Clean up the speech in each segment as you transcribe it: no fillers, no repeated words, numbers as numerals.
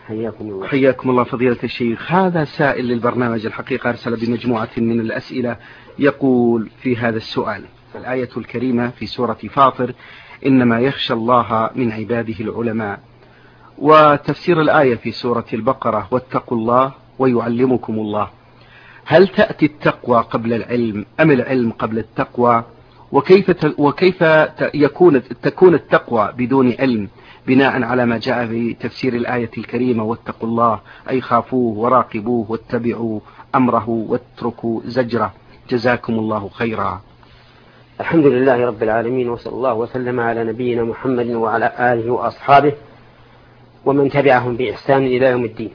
حياكم الله. حياكم الله فضيلة الشيخ. هذا سائل للبرنامج الحقيقة أرسل بمجموعة من الأسئلة، يقول في هذا السؤال: الآية الكريمة في سورة فاطر إنما يخشى الله من عباده العلماء، وتفسير الآية في سورة البقرة واتقوا الله ويعلمكم الله، هل تأتي التقوى قبل العلم أم العلم قبل التقوى؟ وكيف تكون التقوى بدون علم بناء على ما جاء في تفسير الآية الكريمة واتقوا الله أي خافوه وراقبوه واتبعوا أمره واتركوا زجره؟ جزاكم الله خيرا. الحمد لله رب العالمين، وصلى الله وسلم على نبينا محمد وعلى آله وأصحابه ومن تبعهم بإحسان إلى يوم الدين.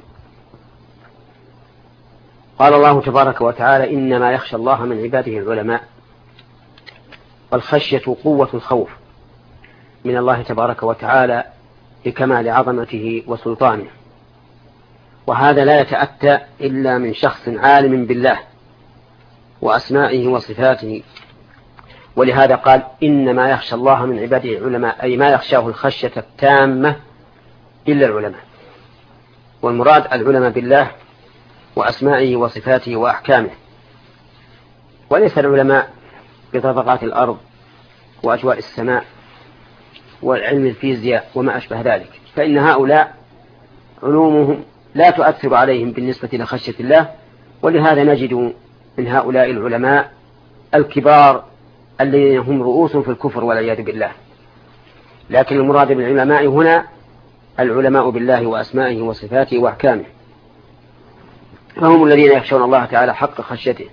قال الله تبارك وتعالى: إنما يخشى الله من عباده العلماء. والخشية قوة الخوف من الله تبارك وتعالى لكمال عظمته وسلطانه، وهذا لا يتأتى إلا من شخص عالم بالله وأسمائه وصفاته. ولهذا قال: إنما يخشى الله من عباده العلماء، أي ما يخشاه الخشية التامة إلا العلماء. والمراد العلماء بالله وأسمائه وصفاته وأحكامه، وليس العلماء بطبقات الأرض وأجواء السماء والعلم الفيزياء وما أشبه ذلك، فإن هؤلاء علومهم لا تؤثر عليهم بالنسبة لخشية الله. ولهذا نجد من هؤلاء العلماء الكبار الذين هم رؤوس في الكفر والعياذ بالله. لكن المراد بالعلماء هنا العلماء بالله وأسمائه وصفاته وأحكامه، فهم الذين يخشون الله تعالى حق خشيته.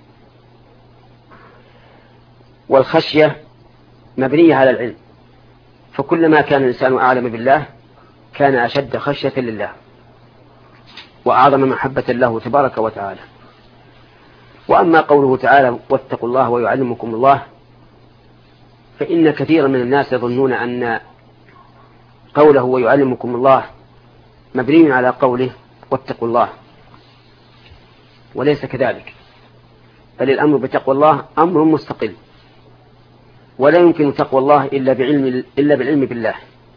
والخشية مبنية على العلم، فكلما كان الإنسان أعلم بالله كان أشد خشية لله وأعظم محبة له تبارك وتعالى. وأما قوله تعالى: واتقوا الله ويعلمكم الله، فإن كثيرا من الناس يظنون أن قوله ويعلمكم الله مبني على قوله واتقوا الله، وليس كذلك، بل الأمر بتقوى الله أمر مستقل، ولا يمكن تقوى الله إلا بالعلم بالله.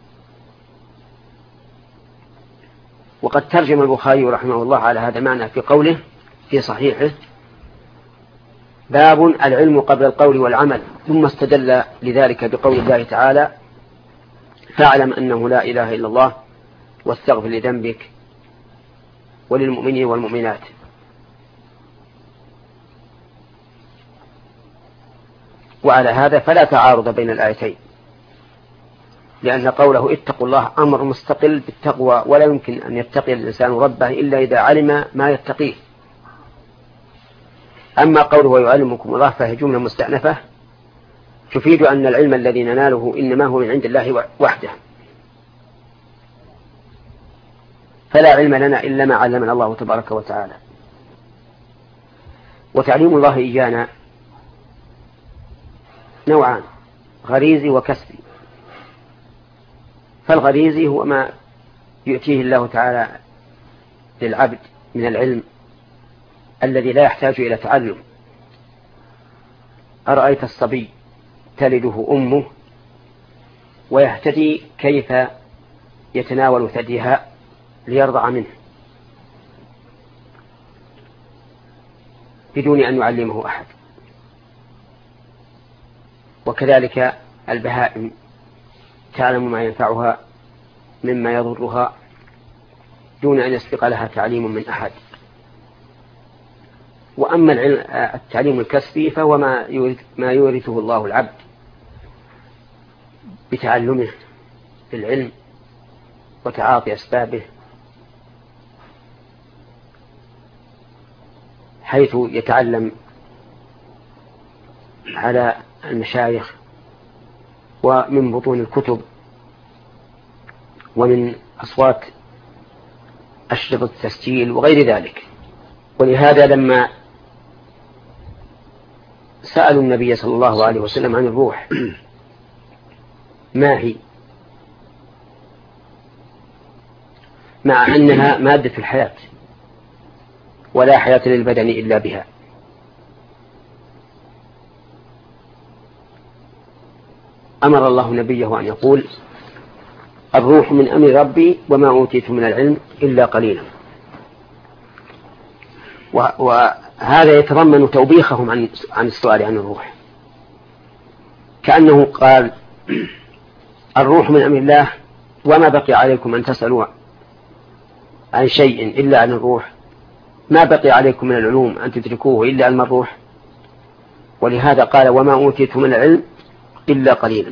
وقد ترجم البخاري رحمه الله على هذا المعنى في قوله في صحيحه: باب العلم قبل القول والعمل، ثم استدل لذلك بقول الله تعالى: فاعلم أنه لا إله إلا الله واستغفر لذنبك وللمؤمنين والمؤمنات. وعلى هذا فلا تعارض بين الآيتين، لأن قوله اتقوا الله أمر مستقل بالتقوى، ولا يمكن أن يتقي الإنسان ربه إلا إذا علم ما يتقيه. أما قوله ويعلمكم الله فهي جملة مستأنفة تفيد أن العلم الذي نناله إنما هو من عند الله وحده، فلا علم لنا إلا ما علمنا الله تبارك وتعالى. وتعليم الله إيانا نوعان: غريزي وكسبي. فالغريزي هو ما يؤتيه الله تعالى للعبد من العلم الذي لا يحتاج إلى تعلم. أرأيت الصبي تلده أمه ويهتدي كيف يتناول ثديها ليرضع منه بدون أن يعلمه أحد. وكذلك البهائم تعلم ما ينفعها مما يضرها دون أن يسبق لها تعليم من أحد. وأما التعليم الكسبي فهو ما يورثه الله العبد بتعلمه في العلم وتعاطي أسبابه، حيث يتعلم على المشايخ ومن بطون الكتب ومن أصوات أشرطة التسجيل وغير ذلك. ولهذا لما سألوا النبي صلى الله عليه وسلم عن الروح ما هي، مع أنها مادة الحياة ولا حياة للبدن إلا بها، أمر الله نبيه أن يقول: الروح من أمر ربي وما أوتيت من العلم إلا قليلا. وهذا يتضمن توبيخهم عن السؤال عن الروح، كأنه قال الروح من أمر الله وما بقي عليكم أن تسألوا عن شيء إلا عن الروح، ما بقي عليكم من العلوم أن تدركوه إلا علم الروح. ولهذا قال وما أوتيت من العلم إلا قليلا.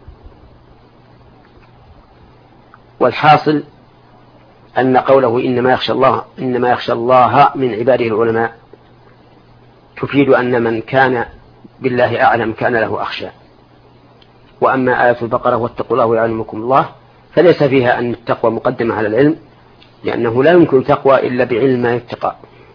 والحاصل أن قوله إنما يخشى الله من عباده العلماء تفيد أن من كان بالله أعلم كان له أخشى. وأما آية البقرة واتقوا الله ويعلمكم الله فليس فيها أن التقوى مقدمة على العلم، لأنه لا يمكن تقوى إلا بعلم ما يتقى،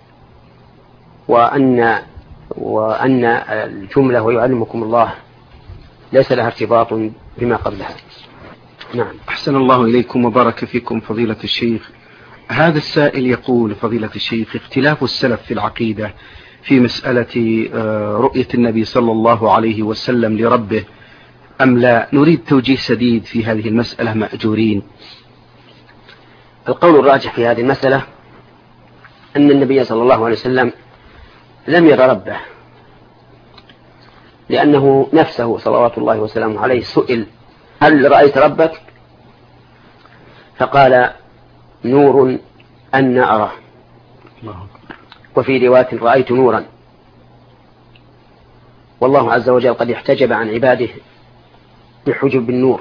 وأن الجملة ويعلمكم الله ليس لها ارتباط بما قبلها. نعم. أحسن الله إليكم وبارك فيكم فضيلة الشيخ. هذا السائل يقول فضيلة الشيخ اختلاف السلف في العقيدة في مسألة رؤية النبي صلى الله عليه وسلم لربه أم لا، نريد توجيه سديد في هذه المسألة مأجورين. القول الراجح في هذه المسألة أن النبي صلى الله عليه وسلم لم ير ربه، لأنه نفسه صلوات الله وسلامه عليه سئل هل رأيت ربك؟ فقال نور أن أراه، وفي رواية رأيت نورا. والله عز وجل قد احتجب عن عباده بحجب النور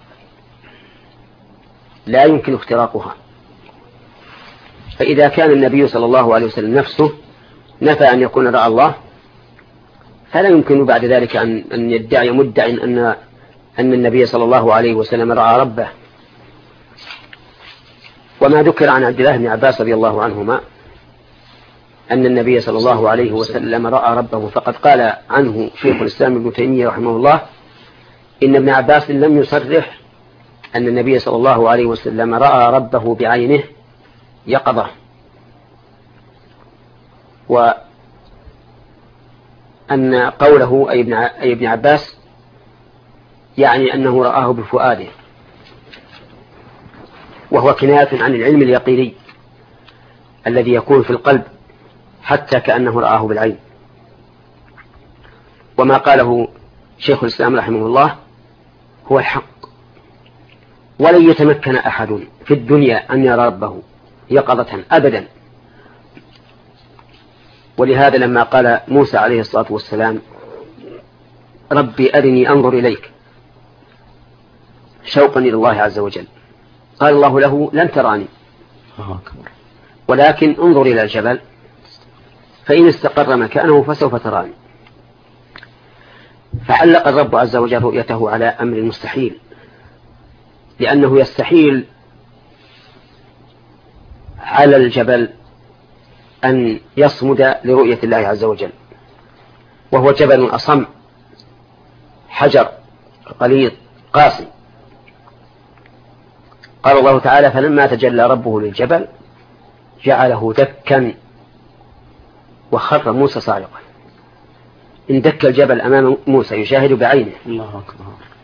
لا يمكن اختراقها. فإذا كان النبي صلى الله عليه وسلم نفسه نفى أن يكون رأى الله، فلا يمكن بعد ذلك أن يدعي مدع أن النبي صلى الله عليه وسلم رأى ربه. وما ذكر عن عبد الله بن عباس رضي الله عنهما أن النبي صلى الله عليه وسلم رأى ربه، فقد قال عنه شيخ الإسلام ابن تيمية رحمه الله إن ابن عباس لم يصرح أن النبي صلى الله عليه وسلم رأى ربه بعينه يقظة، وأن قوله أي ابن عباس يعني أنه رآه بفؤاده، وهو كناية عن العلم اليقيني الذي يكون في القلب حتى كأنه رآه بالعين. وما قاله شيخ الإسلام رحمه الله هو الحق، ولن يتمكن أحد في الدنيا أن يرى ربه يقظة أبدا. ولهذا لما قال موسى عليه الصلاة والسلام ربي أرني أنظر إليك شوقا إلى الله عز وجل، قال الله له لن تراني ولكن انظر إلى الجبل فإن استقر مكانه فسوف تراني. فعلق الرب عز وجل رؤيته على أمر مستحيل، لأنه يستحيل على الجبل أن يصمد لرؤية الله عز وجل، وهو جبل أصم حجر غليظ قاسي. قال الله تعالى فلما تجلى ربه للجبل جعله دكا وخر موسى صاعقا. اندك الجبل أمام موسى يشاهد بعينه. الله أكبر.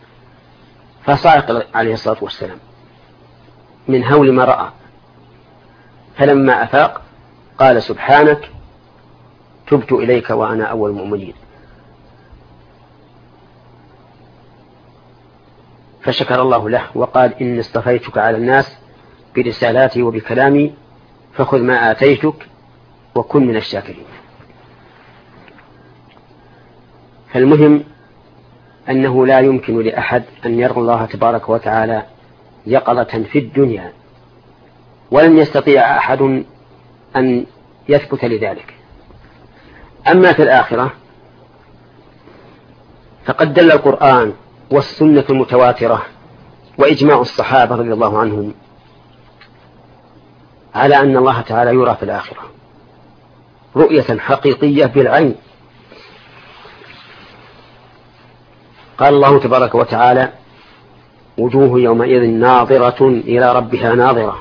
فصاعق عليه الصلاة والسلام من هول ما رأى. فلما أفاق قال سبحانك تبت إليك وأنا أول المؤمنين. فشكر الله له وقال إني اصطفيتك على الناس برسالاتي وبكلامي فخذ ما آتيتك وكن من الشاكرين. فالمهم أنه لا يمكن لأحد أن يرى الله تبارك وتعالى يقظة في الدنيا، ولن يستطيع أحد أن يثبت لذلك. أما في الآخرة فقد دل القرآن والسنة المتواترة وإجماع الصحابة رضي الله عنهم على أن الله تعالى يرى في الآخرة رؤية حقيقية بالعين. قال الله تبارك وتعالى وجوه يومئذ ناظرة إلى ربها ناظرة،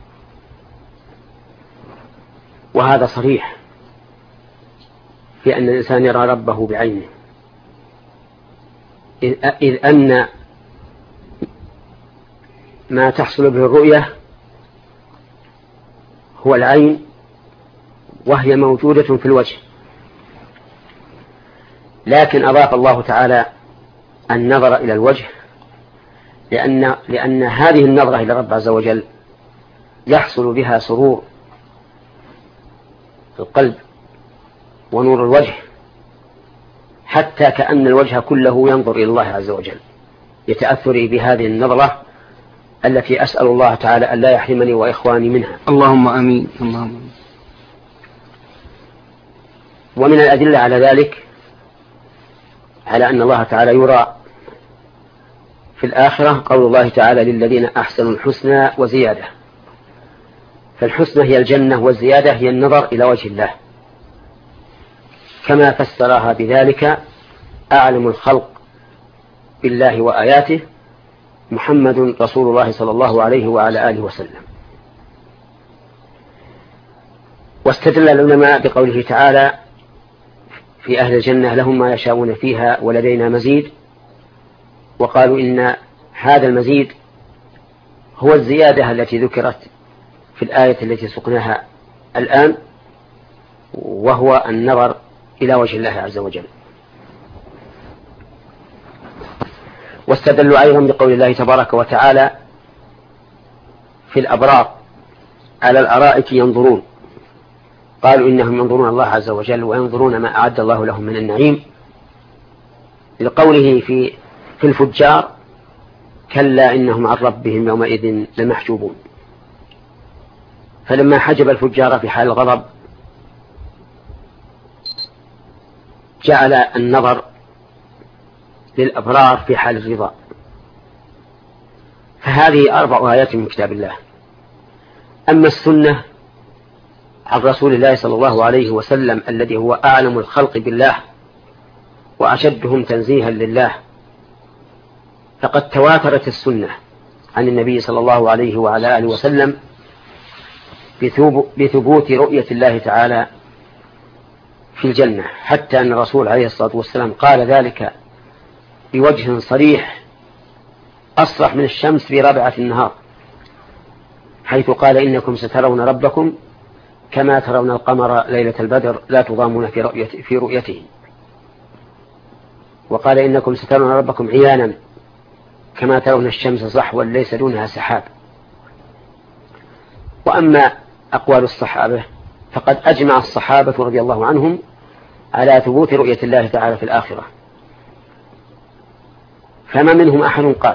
وهذا صريح في أن الإنسان يرى ربه بعينه، إذ أن ما تحصل به الرؤية هو العين، وهي موجودة في الوجه، لكن أضاف الله تعالى النظر إلى الوجه لأن هذه النظرة إلى الرب عز وجل يحصل بها سرور القلب ونور الوجه، حتى كأن الوجه كله ينظر إلى الله عز وجل، يتأثر بهذه النظرة التي أسأل الله تعالى أن لا يحرمني وإخواني منها. اللهم آمين. اللهم آمين. ومن الأدلة على ذلك على أن الله تعالى يرى في الآخرة قول الله تعالى للذين أحسنوا الحسنى وزيادة، فالحسنى هي الجنة والزيادة هي النظر إلى وجه الله، كما فسرها بذلك أعلم الخلق بالله وآياته محمد رسول الله صلى الله عليه وعلى آله وسلم. واستدل العلماء بقوله تعالى في أهل الجنة لهم ما يشاءون فيها ولدينا مزيد، وقالوا إن هذا المزيد هو الزيادة التي ذكرت في الآية التي سقناها الآن، وهو النظر إلى وجه الله عز وجل. واستدلوا أيضا بقول الله تبارك وتعالى في الأبرار على الأرائك ينظرون، قالوا إنهم ينظرون الله عز وجل وينظرون ما أعد الله لهم من النعيم، لقوله في الفجار كلا إنهم عن ربهم يومئذ لمحجوبون. فلما حجب الفجار في حال الغضب جعل النظر للأبرار في حال الرضا. فهذه 4 آيات من كتاب الله. أما السنة عن رسول الله صلى الله عليه وسلم الذي هو أعلم الخلق بالله وأشدهم تنزيها لله، فقد تواترت السنة عن النبي صلى الله عليه وعلى آله وسلم بثبوت رؤية الله تعالى في الجنة، حتى أن الرسول عليه الصلاة والسلام قال ذلك بوجه صريح أصرح من الشمس في رابعة النهار، حيث قال إنكم سترون ربكم كما ترون القمر ليلة البدر لا تضامون في رؤيته، وقال إنكم سترون ربكم عيانا كما ترون الشمس صحوا ليس دونها سحاب. وأما أقوال الصحابة فقد أجمع الصحابة رضي الله عنهم على ثبوت رؤية الله تعالى في الآخرة، فما منهم أحد قال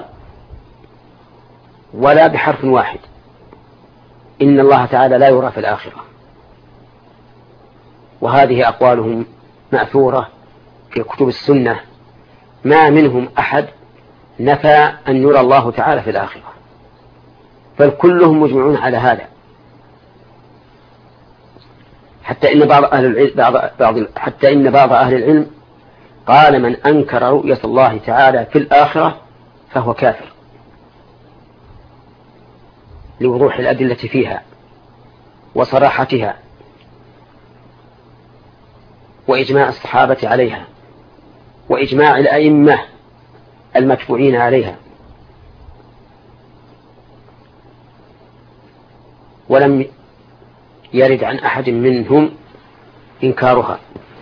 ولا بحرف واحد إن الله تعالى لا يرى في الآخرة، وهذه أقوالهم مأثورة في كتب السنة، ما منهم أحد نفى أن يرى الله تعالى في الآخرة، بل كلهم مجمعون على هذا، حتى إن بعض أهل العلم قال من أنكر رؤية الله تعالى في الآخرة فهو كافر، لوضوح الأدلة فيها وصراحتها وإجماع الصحابة عليها وإجماع الأئمة المتبوعين عليها، ولم يرد عن أحد منهم إنكارها.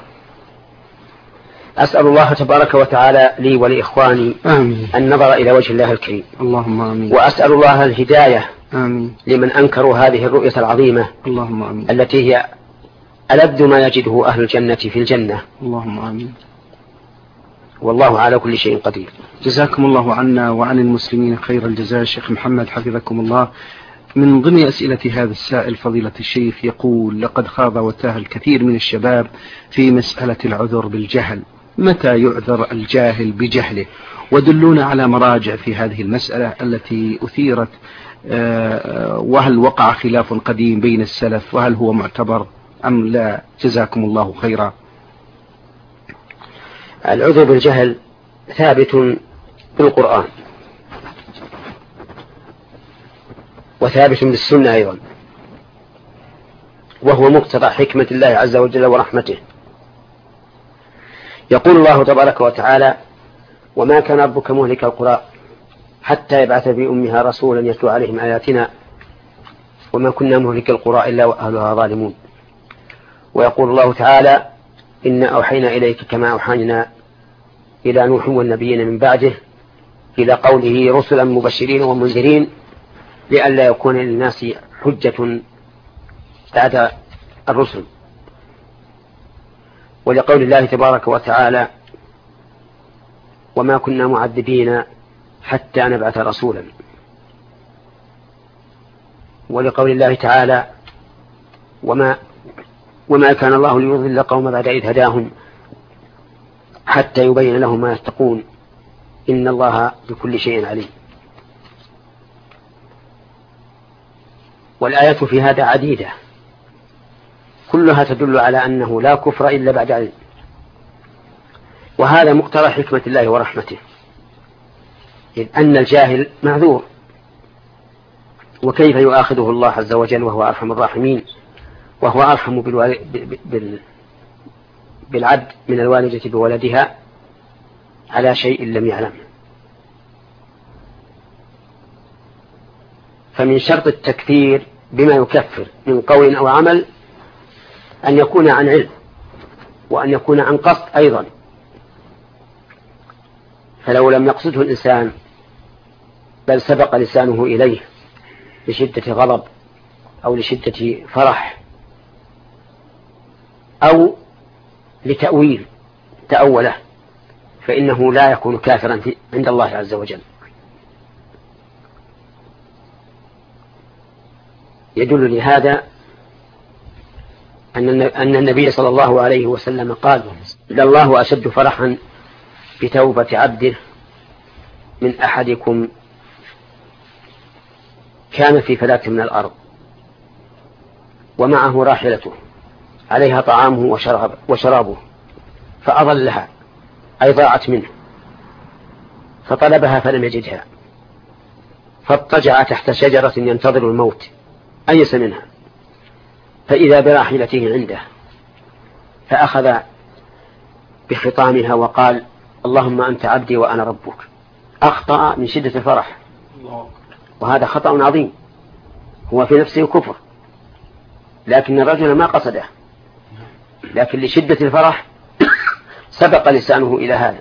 أسأل الله تبارك وتعالى لي ولإخواني النظر إلى وجه الله الكريم، اللهم آمين. وأسأل الله الهداية آمين. لمن أنكروا هذه الرؤية العظيمة، اللهم آمين. التي هي ألذ ما يجده أهل الجنة في الجنة، اللهم آمين. والله على كل شيء قدير. جزاكم الله عنا وعن المسلمين خير الجزاء. شيخ محمد حفظكم الله، من ضمن أسئلة هذا السائل فضيلة الشيخ يقول لقد خاض وتاه الكثير من الشباب في مسألة العذر بالجهل، متى يعذر الجاهل بجهله؟ ودلونا على مراجع في هذه المسألة التي أثيرت، وهل وقع خلاف قديم بين السلف وهل هو معتبر أم لا؟ جزاكم الله خيرا. العذر بالجهل ثابت بالقرآن وثابت بالسنة أيضا، وهو مقتضى حكمة الله عز وجل ورحمته. يقول الله تبارك وتعالى وما كان ربك مهلك القرى حتى يبعث في أمها رسولا يتلو عليهم آياتنا وما كنا مهلك القرى إلا وأهلها ظالمون. ويقول الله تعالى إنا أوحينا إليك كما أوحينا إلى نوح والنبيين من بعده إلى قوله رسلا مبشرين ومنذرين لئلا يكون للناس حجة بعد الرسل. ولقول الله تبارك وتعالى وما كنا معذبين حتى نبعث رسولا. ولقول الله تعالى وما كان الله ليضل قوم بعد إذ هداهم حتى يبين لهم ما يتقون إن الله بكل شيء عليم. والآيات في هذا عديدة كلها تدل على أنه لا كفر إلا بعد علم، وهذا مقتضى حكمة الله ورحمته، إذ أن الجاهل معذور، وكيف يؤاخذه الله عز وجل وهو أرحم الراحمين وهو أرحم بالعبد من الوالدة بولدها على شيء لم يعلم. فمن شرط التكفير بما يكفر من قول أو عمل أن يكون عن علم وأن يكون عن قصد أيضا. فلو لم يقصده الإنسان بل سبق لسانه إليه لشدة غضب أو لشدة فرح أو لتأويل تأوله فإنه لا يكون كافرا عند الله عز وجل. يدل لهذا أن النبي صلى الله عليه وسلم قال لله أشد فرحا بتوبة عبده من أحدكم كان في فلاة من الأرض ومعه راحلته عليها طعامه وشرابه فأضلها أي ضاعت منه فطلبها فلم يجدها فاضطجع تحت شجرة ينتظر الموت أيس منها فإذا براحلته عنده فأخذ بخطامها وقال اللهم أنت عبدي وأنا ربك. أخطأ من شدة الفرح، وهذا خطأ عظيم، هو في نفسه كفر، لكن الرجل ما قصده، لكن لشدة الفرح سبق لسانه إلى هذا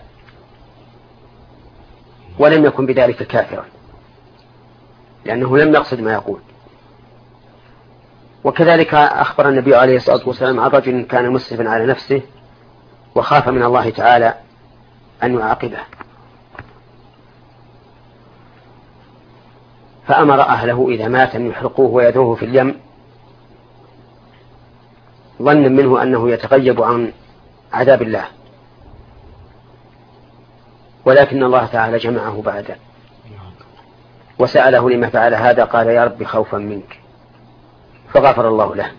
ولم يكن بذلك كافرا لأنه لم يقصد ما يقول. وكذلك أخبر النبي عليه الصلاة والسلام عن رجل كان مسرفا على نفسه وخاف من الله تعالى أن يعاقبه فأمر أهله إذا مات أن يحرقوه ويذروه في اليم ظنا منه أنه يتغيب عن عذاب الله، ولكن الله تعالى جمعه بعد وسأله لما فعل هذا قال يا رب خوفا منك فغفر الله له،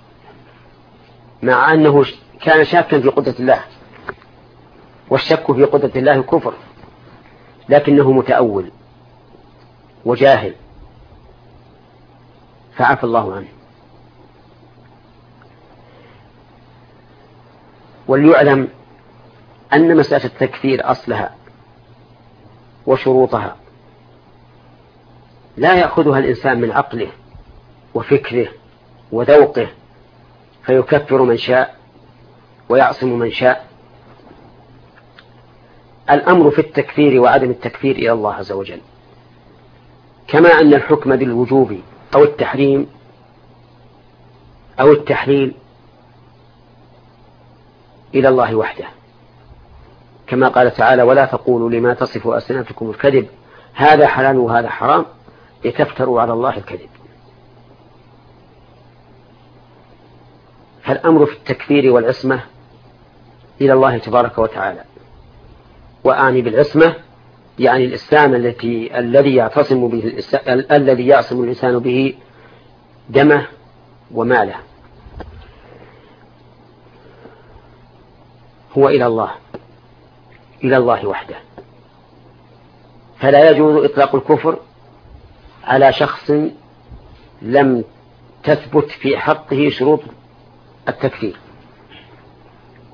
مع أنه كان شاكا في قدرة الله، والشك في قدرة الله كفر، لكنه متأول وجاهل فعفى الله عنه. وليعلم أن مسألة التكفير أصلها وشروطها لا يأخذها الإنسان من عقله وفكره وذوقه فيكفر من شاء ويعصم من شاء. الأمر في التكفير وعدم التكفير إلى الله عز وجل، كما أن الحكم بالوجوب أو التحريم أو التحليل إلى الله وحده، كما قال تعالى ولا تقولوا لما تصف ألسنتكم الكذب هذا حلال وهذا حرام لتفتروا على الله الكذب. فالأمر في التكفير والعصمة إلى الله تبارك وتعالى، وأعني بالعصمة يعني الإسلام الذي يعصم الإنسان به دمه وماله هو إلى الله وحده. فلا يجوز إطلاق الكفر على شخص لم تثبت في حقه شروط التكفير.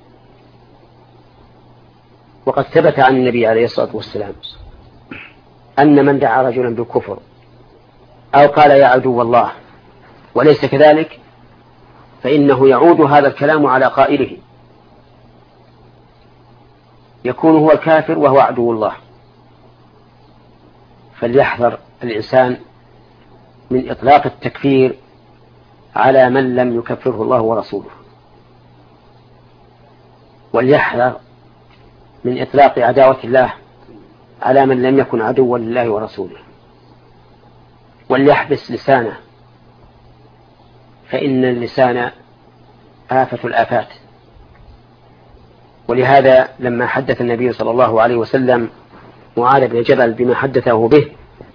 وقد ثبت عن النبي عليه الصلاة والسلام أن من دعا رجلا بالكفر أو قال يا عدو الله وليس كذلك فإنه يعود هذا الكلام على قائله، يكون هو الكافر وهو عدو الله. فليحذر الإنسان من إطلاق التكفير على من لم يكفره الله ورسوله، وليحذر من إطلاق عداوة الله على من لم يكن عدوا لله ورسوله، وليحبس لسانه، فإن اللسان آفة الآفات. ولهذا لما حدث النبي صلى الله عليه وسلم معاذ بن جبل بما حدثه به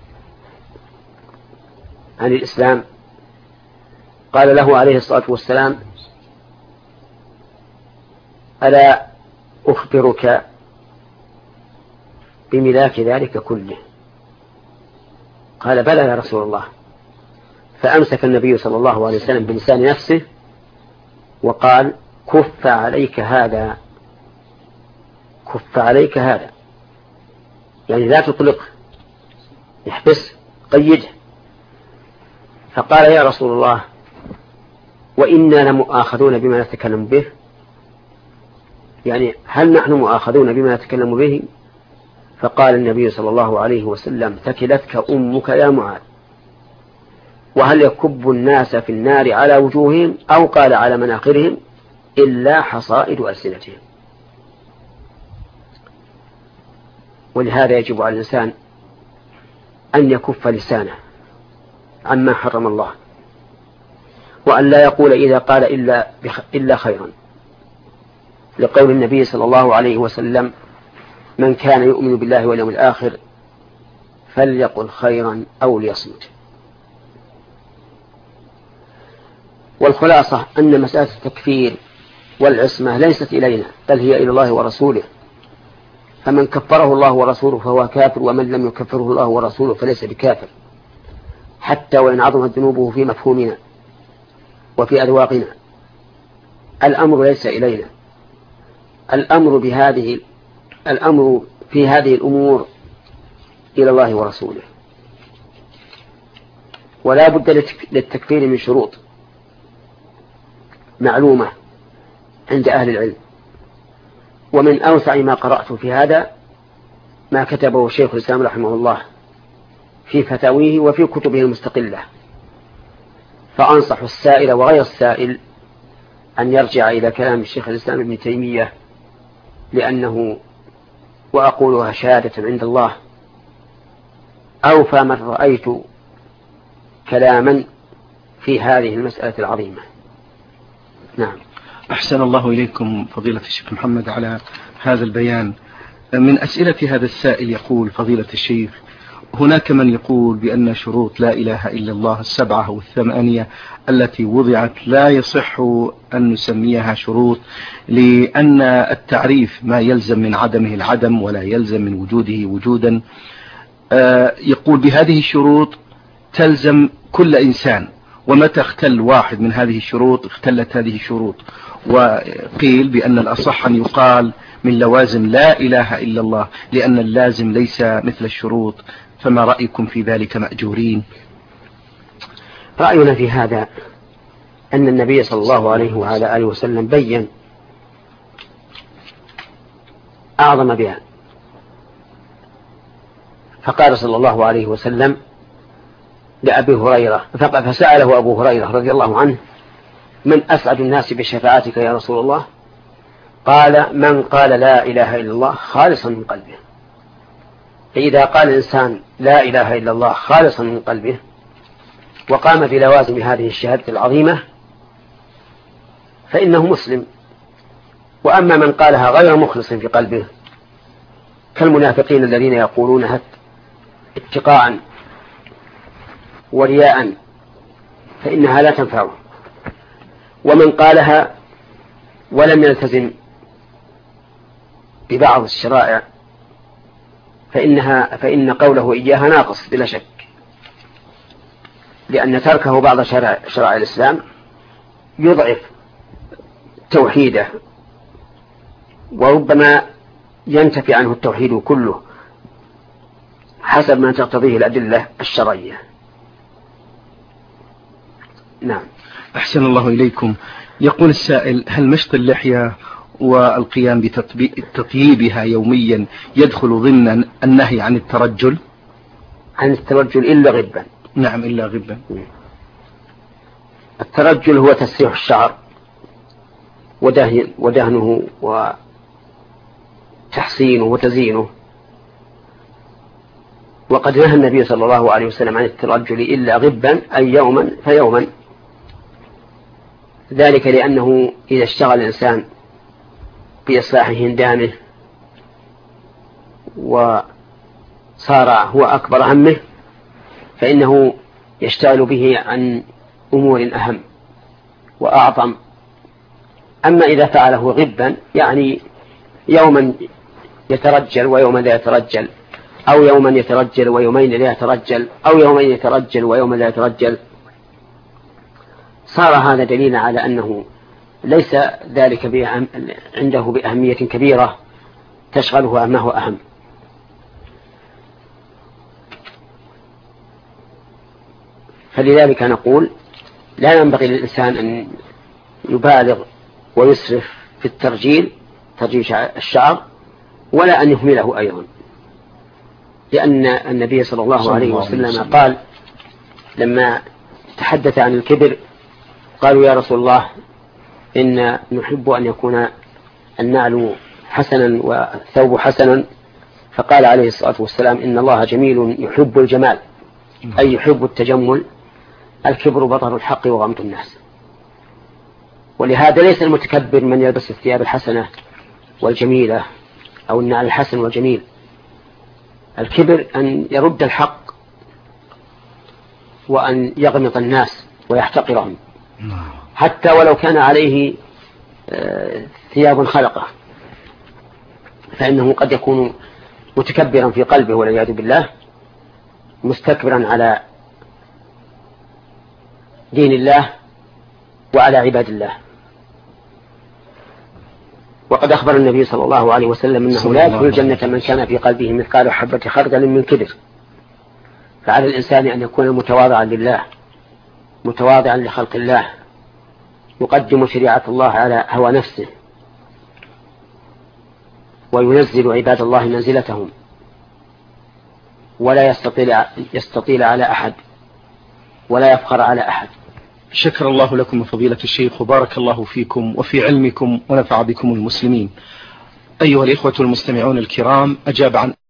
عن الإسلام قال له عليه الصلاة والسلام: ألا أخبرك بملاك ذلك كله؟ قال: بلى يا رسول الله. فأمسك النبي صلى الله عليه وسلم بلسان نفسه وقال: كف عليك هذا، كف عليك هذا، يعني لا تطلق، احبس، قيده. فقال: يا رسول الله، وإنا لمؤاخذون بما نتكلم به، يعني هل نحن مؤاخذون بما نتكلم به؟ فقال النبي صلى الله عليه وسلم: ثكلتك أمك يا معاذ. وهل يكب الناس في النار على وجوههم أو قال على مناخرهم إلا حصائد ألسنتهم. ولهذا يجب على الإنسان أن يكف لسانه عما حرم الله، وأن لا يقول إذا قال إلا خيرا، لقول النبي صلى الله عليه وسلم: من كان يؤمن بالله واليوم الآخر فليقل خيرا أو ليصمت. والخلاصة أن مسألة التكفير والعصمة ليست إلينا، بل هي إلى الله ورسوله، فمن كفره الله ورسوله فهو كافر، ومن لم يكفره الله ورسوله فليس بكافر، حتى وإن عظمت ذنوبه في مفهومنا وفي أذواقنا. الأمر ليس إلينا، الأمر في هذه الأمور إلى الله ورسوله. ولا بد للتكفير من شروط معلومة عند أهل العلم، ومن أوسع ما قرأت في هذا ما كتبه شيخ الإسلام رحمه الله في فتاويه وفي كتبه المستقلة، فأنصح السائل وغير السائل أن يرجع إلى كلام الشيخ الإسلام ابن تيمية، لأنه، وأقولها شهادة عند الله، أوفى من رأيت كلاما في هذه المسألة العظيمة. نعم. أحسن الله إليكم فضيلة الشيخ محمد على هذا البيان. من أسئلة هذا السائل يقول: فضيلة الشيخ، هناك من يقول بأن شروط لا إله إلا الله 7 أو 8 التي وضعت لا يصح أن نسميها شروط، لأن التعريف ما يلزم من عدمه العدم ولا يلزم من وجوده وجودا. يقول بهذه الشروط تلزم كل إنسان، ومتى اختل واحد من هذه الشروط اختلت هذه الشروط. وقيل بأن الأصح أن يقال من لوازم لا إله إلا الله، لأن اللازم ليس مثل الشروط. فما رأيكم في ذلك مأجورين؟ رأينا في هذا أن النبي صلى الله عليه وعلى آله وسلم بيّن أعظم بها، فقال صلى الله عليه وسلم لأبي هريرة، فسأله أبو هريرة رضي الله عنه: من أسعد الناس بشفاعتك يا رسول الله؟ قال: من قال لا إله إلا الله خالصا من قلبه. فإذا قال الإنسان لا إله إلا الله خالصا من قلبه وقام بلوازم هذه الشهادة العظيمة فإنه مسلم. وأما من قالها غير مخلص في قلبه كالمنافقين الذين يقولونها اتقاء ورياء فإنها لا تنفعه. ومن قالها ولم يلتزم ببعض الشرائع فإن قوله إياها ناقص بلا شك، لأن تركه بعض شرائع الإسلام يضعف توحيده، وربما ينتفي عنه التوحيد كله. حسب ما تقتضيه الأدلة الشرعية. نعم. أحسن الله إليكم. يقول السائل: هل مشط اللحية والقيام بتطييبها يوميا يدخل ضمن النهي عن الترجل؟ عن الترجل إلا غبا. نعم، إلا غبا. الترجل هو تسريح الشعر ودهنه وتحسينه وتزيينه، وقد نهى النبي صلى الله عليه وسلم عن الترجل إلا غبا، أي يوما فيوما، ذلك لأنه إذا اشتغل الإنسان بإصلاح هندامه وصار هو أكبر همه فإنه يشتغل به عن أمور أهم وأعظم. أما إذا فعله غبا، يعني يوما يترجل ويوما لا يترجل، أو يوما يترجل ويومين لا يترجل، أو يومين يترجل ويوما لا يترجل، صار هذا دليلا على أنه ليس ذلك عنده بأهمية كبيرة تشغله ما هو أهم. فلذلك نقول لا ينبغي للإنسان أن يبالغ ويسرف في ترجيل الشعر، ولا أن يهمله أيضا، لأن النبي صلى الله عليه وسلم قال لما تحدث عن الكبر: قالوا يا رسول الله إن نحب أن يكون النعل حسنا والثوب حسنا، فقال عليه الصلاة والسلام: إن الله جميل يحب الجمال، أي يحب التجمل. الكبر بطر الحق وغمط الناس. ولهذا ليس المتكبر من يلبس الثياب الحسنة والجميلة أو النعل الحسن والجميل. الكبر أن يرد الحق وأن يغمط الناس ويحتقرهم، حتى ولو كان عليه ثياب خلقة، فإنه قد يكون متكبرا في قلبه والعياذ بالله، مستكبرا على دين الله وعلى عباد الله. وقد أخبر النبي صلى الله عليه وسلم أنه لا يدخل الجنة من كان في قلبه مثقال حبة خردل من كبر. فعلى الإنسان أن يكون متواضعا لله، متواضعا لخلق الله، يقدم شريعة الله على هوى نفسه، وينزل عباد الله منزلتهم، ولا يستطيل على أحد، ولا يفخر على أحد. شكر الله لكم فضيلة الشيخ، وبارك الله فيكم وفي علمكم ونفع بكم المسلمين. أيها الإخوة المستمعون الكرام، أجاب عن